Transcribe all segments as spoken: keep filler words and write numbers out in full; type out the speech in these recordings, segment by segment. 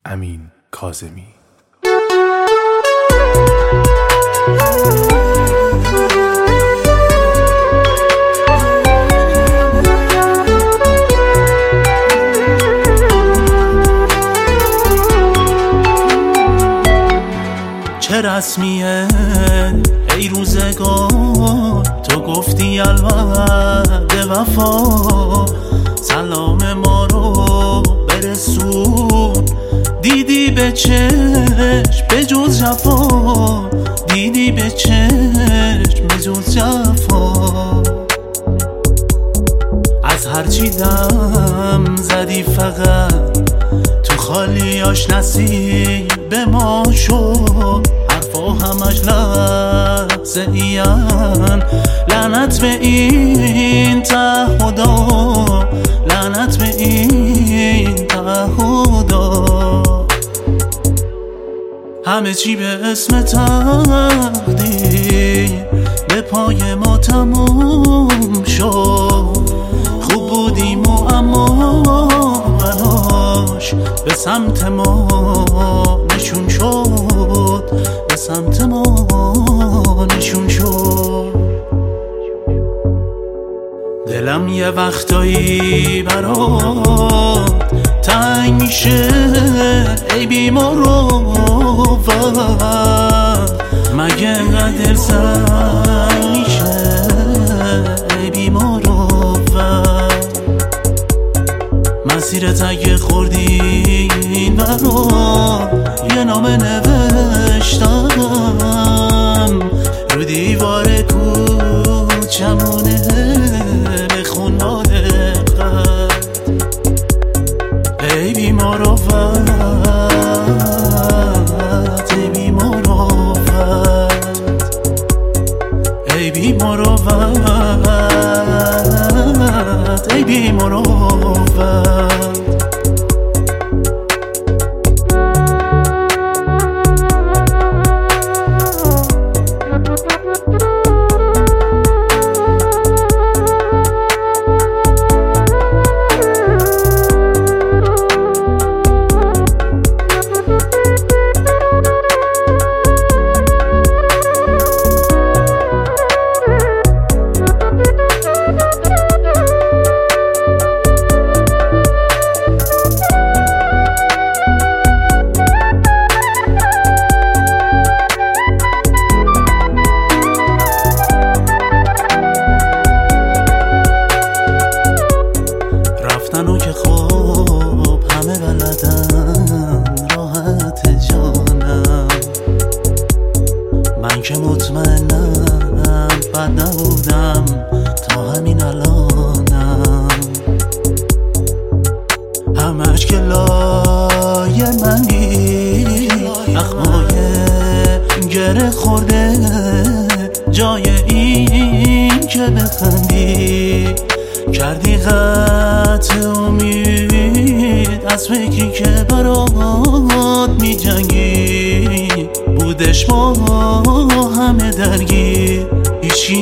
امین کاظمی. چه رسمیه ای روزگار، تو گفتی الوعد وفا، سلام ما رو برسون. دیدی به چشم به جز جفا، دیدی به چشم به جز جفا. از هرچی دم زدی فقط تو خالیاش نصیب ما شد. حرفا همش لحظه این، لعنت به این تعهدا، لعنت به این تعهدا. همه چی به اسم تقدیر به پای ما تموم شد. خوب بودیم و اما بلاش به سمت ما نشون شد، به سمت ما نشون شد. دلم یه وقتایی برات تنگ میشه ای بی‌مروت، مگه انقدر سنگ میشه ای بی‌مروت. مسیرت اگه خوردی این برات یه نامه نوشتم رو دیوار کوچمونه، بخون با دقت ای بی‌مروت، ای بی‌مروت، ای بی‌مروت، ای بی‌مروت. رفتنو که خوب همه بلدن راحت جانم، من که مطمئنم بد نبودم تا همین الانم. همش که لای منی اخمای گره خورده، جای این که بخندی کردی قطع امید از فکری که برات می جنگی. بودش با همه درگیر، هیچی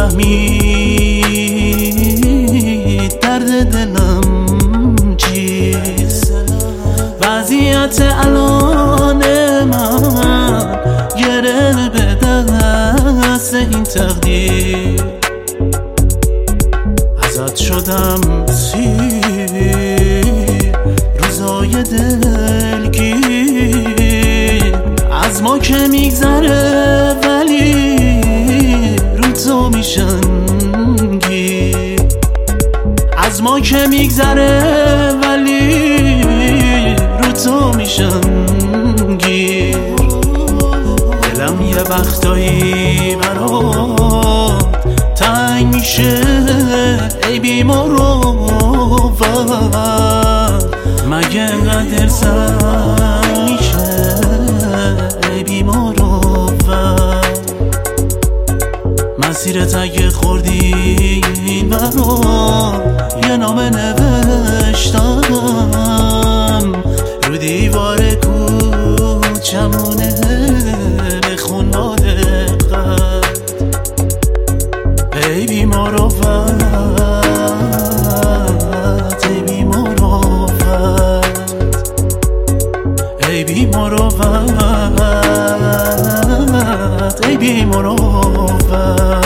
نفهمید درد دلم چیست. وضعیت الان من گره به دست این تقدیر، ازت شدم سیر روزای دلگیر. از ما که میگذره ولی رو تو میشن گیر، از ما که میگذره ولی رو تو میشن گیر. دلم یه وقتایی برات تنگ میشه ای بی‌مروت، مگه انقدر سنگ میشه ای بی‌مروت. مسیرت اگه خوردی این برات یه نامه نوشتم رو دیوار کوچمونه، بخون با دقت ای بی‌مروت، ای بی‌مروت، مروت ای بی مروت